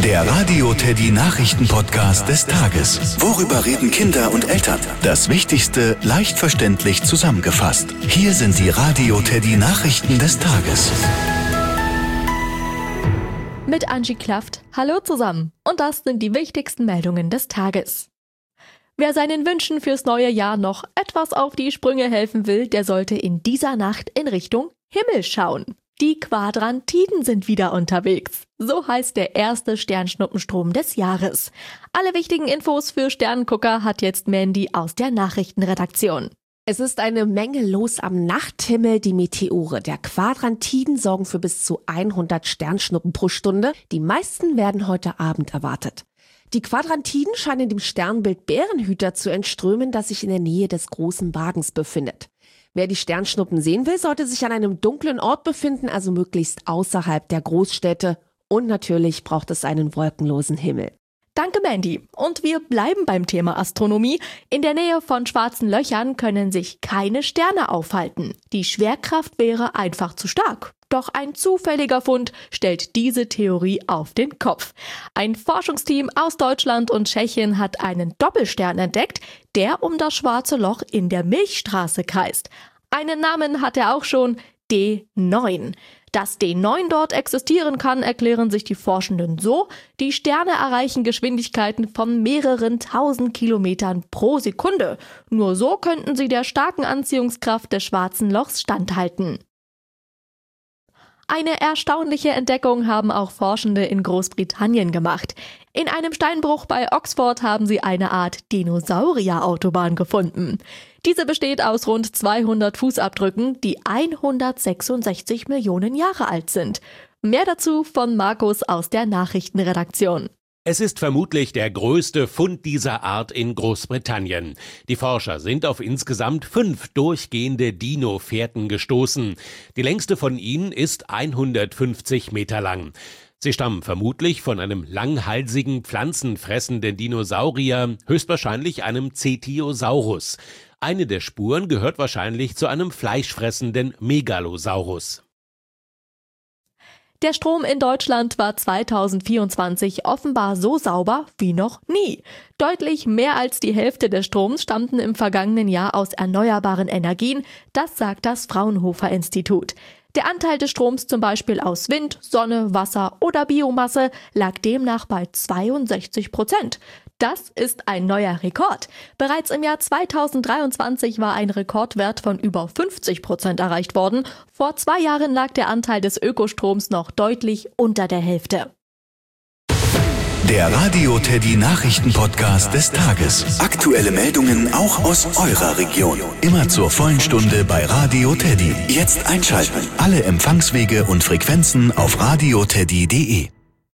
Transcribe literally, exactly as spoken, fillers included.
Der Radio Teddy Nachrichten-Podcast des Tages. Worüber reden Kinder und Eltern? Das Wichtigste leicht verständlich zusammengefasst. Hier sind die Radio Teddy Nachrichten des Tages. Mit Angie Klaft. Hallo zusammen. Und das sind die wichtigsten Meldungen des Tages. Wer seinen Wünschen fürs neue Jahr noch etwas auf die Sprünge helfen will, der sollte in dieser Nacht in Richtung Himmel schauen. Die Quadrantiden sind wieder unterwegs. So heißt der erste Sternschnuppenstrom des Jahres. Alle wichtigen Infos für Sternengucker hat jetzt Mandy aus der Nachrichtenredaktion. Es ist eine Menge los am Nachthimmel. Die Meteore der Quadrantiden sorgen für bis zu hundert Sternschnuppen pro Stunde. Die meisten werden heute Abend erwartet. Die Quadrantiden scheinen dem Sternbild Bärenhüter zu entströmen, das sich in der Nähe des großen Wagens befindet. Wer die Sternschnuppen sehen will, sollte sich an einem dunklen Ort befinden, also möglichst außerhalb der Großstädte. Und natürlich braucht es einen wolkenlosen Himmel. Danke, Mandy. Und wir bleiben beim Thema Astronomie. In der Nähe von schwarzen Löchern können sich keine Sterne aufhalten. Die Schwerkraft wäre einfach zu stark. Doch ein zufälliger Fund stellt diese Theorie auf den Kopf. Ein Forschungsteam aus Deutschland und Tschechien hat einen Doppelstern entdeckt, der um das schwarze Loch in der Milchstraße kreist. Einen Namen hat er auch schon, D neun. Dass D neun dort existieren kann, erklären sich die Forschenden so: Die Sterne erreichen Geschwindigkeiten von mehreren tausend Kilometern pro Sekunde. Nur so könnten sie der starken Anziehungskraft des schwarzen Lochs standhalten. Eine erstaunliche Entdeckung haben auch Forschende in Großbritannien gemacht. In einem Steinbruch bei Oxford haben sie eine Art Dinosaurier-Autobahn gefunden. Diese besteht aus rund zweihundert Fußabdrücken, die hundertsechsundsechzig Millionen Jahre alt sind. Mehr dazu von Markus aus der Nachrichtenredaktion. Es ist vermutlich der größte Fund dieser Art in Großbritannien. Die Forscher sind auf insgesamt fünf durchgehende Dino-Fährten gestoßen. Die längste von ihnen ist hundertfünfzig Meter lang. Sie stammen vermutlich von einem langhalsigen, pflanzenfressenden Dinosaurier, höchstwahrscheinlich einem Cetiosaurus. Eine der Spuren gehört wahrscheinlich zu einem fleischfressenden Megalosaurus. Der Strom in Deutschland war zweitausendvierundzwanzig offenbar so sauber wie noch nie. Deutlich mehr als die Hälfte des Stroms stammten im vergangenen Jahr aus erneuerbaren Energien, das sagt das Fraunhofer-Institut. Der Anteil des Stroms zum Beispiel aus Wind, Sonne, Wasser oder Biomasse lag demnach bei zweiundsechzig Prozent. Das ist ein neuer Rekord. Bereits im Jahr zweitausenddreiundzwanzig war ein Rekordwert von über fünfzig Prozent erreicht worden. Vor zwei Jahren lag der Anteil des Ökostroms noch deutlich unter der Hälfte. Der Radio Teddy Nachrichten-Podcast des Tages. Aktuelle Meldungen auch aus eurer Region. Immer zur vollen Stunde bei Radio Teddy. Jetzt einschalten. Alle Empfangswege und Frequenzen auf radioteddy punkt de.